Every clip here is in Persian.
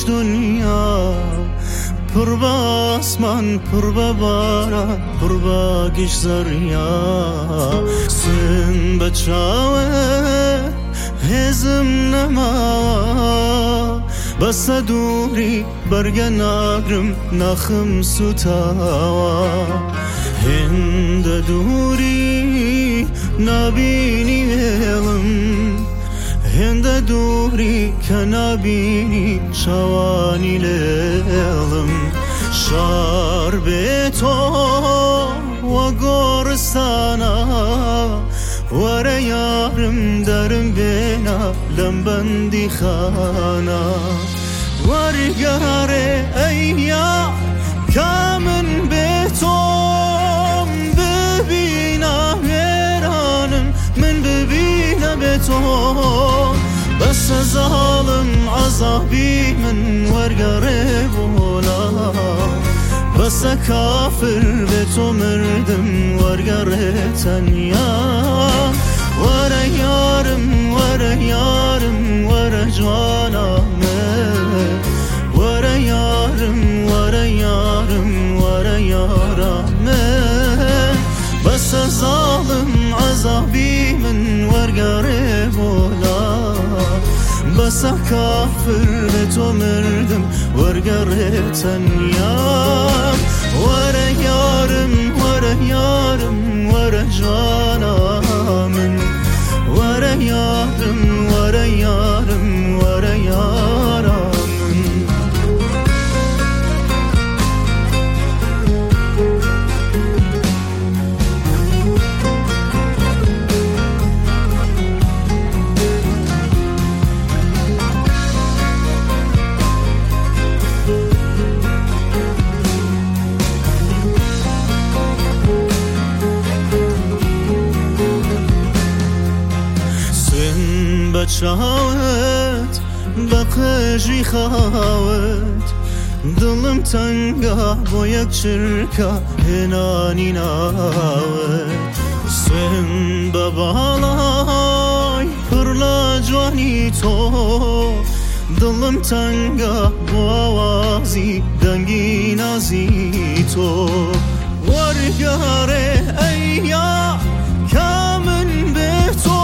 دنیا پر با آسمان پر با باران پر با گیش زریا سن بچاوه هزم نما بس دوری برگن آگرم نخم سوتاوا هند دوری نبینی ویلم هند دوری که نبینی شوانی لیلم شار به تو و گورستانا وره یارم درم بینا لمبندی خانا ورگاره ایا کامن به تو ببینا ویرانم من ببینا به تو بس ظالم عذابی من ورگاره بولا بس کافر به تو مردم ورگره تنیا وره یارم وره یارم وره جوانامه وره یارم وره یارم وره یارامه بس ظالم عذابی من ورگره بولا بس کافر به تو مردم ورگره تنیا وره یارم وره یارم وره جانامن وره یارم وره یارم وره یارامن بچاوت بقجی خواهت دلم تنگا با یک چرکا هنانی ناوت سن ببالای پرلا جوانی تو دلم تنگا با آوازی دنگی نازی تو ورگاره ایا کامن به تو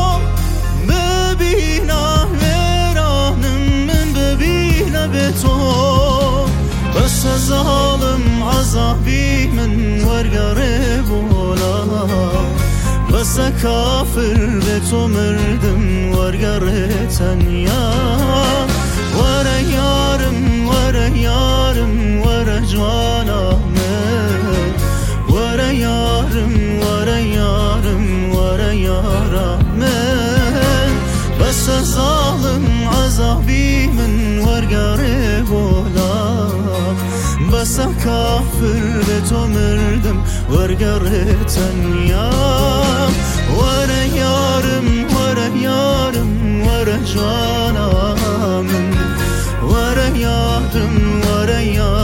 ببینا ویرانم من ببینا به تو بس ظالم عذابی من ورگره بولا بس کافر به تو مردم ورگره تنیا وره یارم وره یارم وره جوانامه وره یارم وره یارم وره یارامه بس ظالم عذابی من ورگاره بولا بس کافر به تو مردم ورگاره تنیا وره یارم وره یارم وره جانامن وره یارم وره یارم